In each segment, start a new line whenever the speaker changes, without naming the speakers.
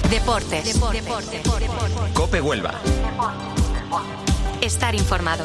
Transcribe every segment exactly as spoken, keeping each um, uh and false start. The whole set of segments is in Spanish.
Deportes. Deportes. Deportes. Deportes.
COPE Huelva.
Estar informado.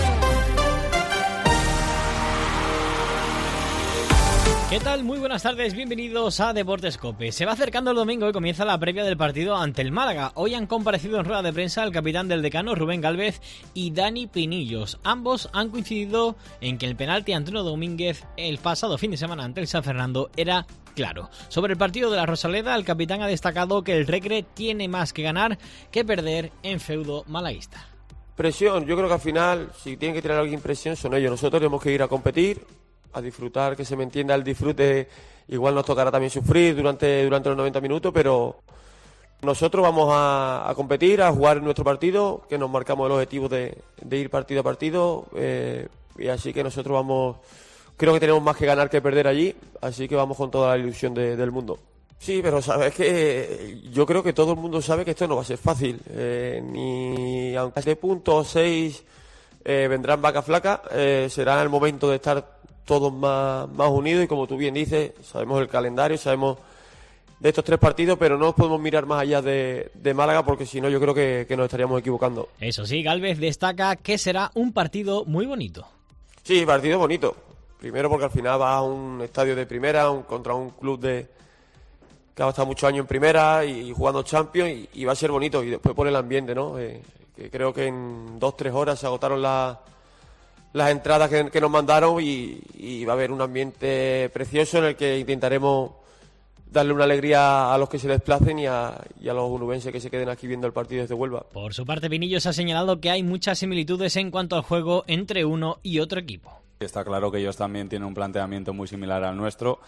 ¿Qué tal? Muy buenas tardes, bienvenidos a Deportes COPE. Se va acercando el domingo y comienza la previa del partido ante el Málaga. Hoy han comparecido en rueda de prensa el capitán del Decano, Rubén Gálvez, y Dani Pinillos. Ambos han coincidido en que el penalti a Antonio Domínguez el pasado fin de semana ante el San Fernando era claro. Sobre el partido de la Rosaleda, el capitán ha destacado que el Recre tiene más que ganar que perder en feudo malaguista.
Presión, yo creo que al final, si tienen que tirar alguna impresión, son ellos. Nosotros tenemos que ir a competir, a disfrutar, que se me entienda el disfrute. Igual nos tocará también sufrir durante, durante los noventa minutos, pero nosotros vamos a, a competir, a jugar nuestro partido, que nos marcamos el objetivo de, de ir partido a partido, eh, y así que nosotros vamos, creo que tenemos más que ganar que perder allí, así que vamos con toda la ilusión de, del mundo. Sí, pero sabes que yo creo que todo el mundo sabe que esto no va a ser fácil, eh, ni aunque de puntos seis eh, vendrán vacas flacas, eh, será el momento de estar todos más, más unidos y, como tú bien dices, sabemos el calendario, sabemos de estos tres partidos, pero no nos podemos mirar más allá de, de Málaga, porque si no yo creo que, que nos estaríamos equivocando.
Eso sí, Gálvez destaca que será un partido muy bonito.
Sí, partido bonito. Primero porque al final va a un estadio de primera, un, contra un club de que ha estado muchos años en primera y, y jugando Champions, y, y va a ser bonito. Y después por el ambiente, ¿no? Eh, que creo que en dos, tres horas se agotaron las... las entradas que, que nos mandaron y, y va a haber un ambiente precioso en el que intentaremos darle una alegría a los que se desplacen y a, y a los unubenses que se queden aquí viendo el partido desde Huelva.
Por su parte, Pinillos ha señalado que hay muchas similitudes en cuanto al juego entre uno y otro equipo.
Está claro que ellos también tienen un planteamiento muy similar al nuestro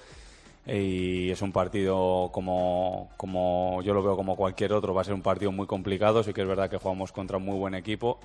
y es un partido como, como yo lo veo como cualquier otro, va a ser un partido muy complicado. Sí que es verdad que jugamos contra un muy buen equipo.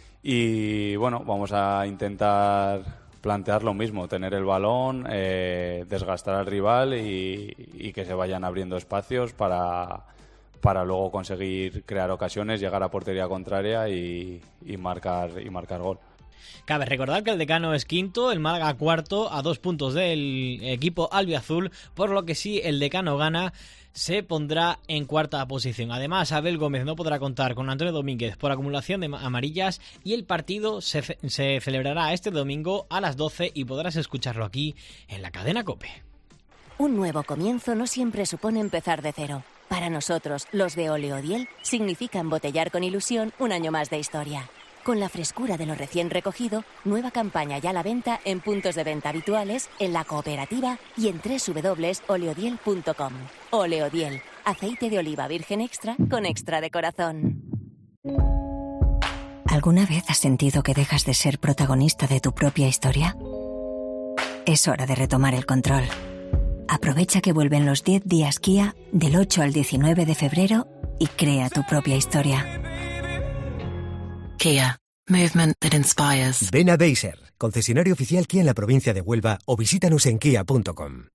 Y bueno, vamos a intentar plantear lo mismo, tener el balón, eh, desgastar al rival y, y que se vayan abriendo espacios para, para luego conseguir crear ocasiones, llegar a portería contraria y, y, marcar, y marcar gol.
Cabe recordar que el Decano es quinto, el Málaga cuarto, a dos puntos del equipo albiazul, por lo que si el Decano gana, se pondrá en cuarta posición. Además, Abel Gómez no podrá contar con Antonio Domínguez por acumulación de amarillas y el partido se, se celebrará este domingo a las doce y podrás escucharlo aquí en la cadena COPE.
Un nuevo comienzo no siempre supone empezar de cero. Para nosotros, los de Oleodiel, significa embotellar con ilusión un año más de historia. Con la frescura de lo recién recogido, nueva campaña ya a la venta en puntos de venta habituales, en la cooperativa y en doble u doble u doble u punto oleodiel punto com. Oleodiel, aceite de oliva virgen extra con extra de corazón.
¿Alguna vez has sentido que dejas de ser protagonista de tu propia historia? Es hora de retomar el control. Aprovecha que vuelven los diez días Kia del ocho al diecinueve de febrero y crea tu propia historia.
Kia, movement that inspires.
Ven a Beiser, concesionario oficial Kia en la provincia de Huelva, o visítanos en kia punto com.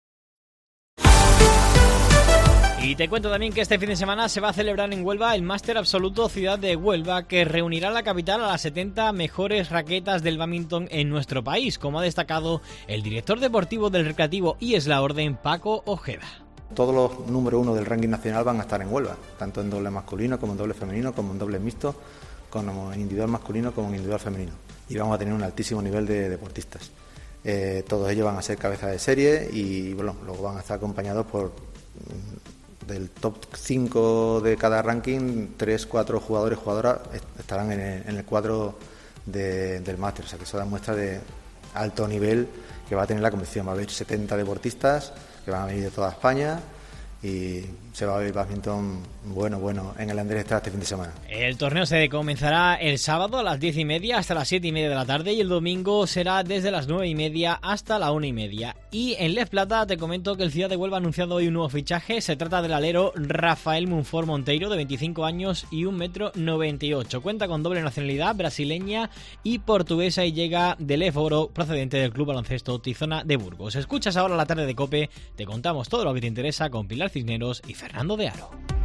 Y te cuento también que este fin de semana se va a celebrar en Huelva el Máster Absoluto Ciudad de Huelva, que reunirá en la capital a las setenta mejores raquetas del bádminton en nuestro país, como ha destacado el director deportivo del Recreativo y es la Orden, Paco Ojeda.
Todos los número uno del ranking nacional van a estar en Huelva, tanto en doble masculino como en doble femenino, como en doble mixto, como en individual masculino como en individual femenino. Y vamos a tener un altísimo nivel de deportistas. Eh, todos ellos van a ser cabeza de serie y bueno, luego van a estar acompañados por del top cinco de cada ranking, tres, cuatro jugadores jugadoras estarán en el, en el cuadro de, del máster. O sea que eso da muestra de alto nivel que va a tener la competición. Va a haber setenta deportistas que van a venir de toda España y se va a ver bádminton bueno, bueno en el Andrés Estrada este fin de semana.
El torneo se comenzará el sábado a las diez y media hasta las siete y media de la tarde y el domingo será desde las nueve y media hasta la una y media. Y en Les Plata te comento que el Ciudad de Huelva ha anunciado hoy un nuevo fichaje. Se trata del alero Rafael Munford Monteiro, de veinticinco años y un metro noventa y ocho. Cuenta con doble nacionalidad, brasileña y portuguesa, y llega del Éforo, procedente del Club Baloncesto Tizona de Burgos. Escuchas ahora la tarde de COPE, te contamos todo lo que te interesa con Pilar Cisneros y Fernando de Aro.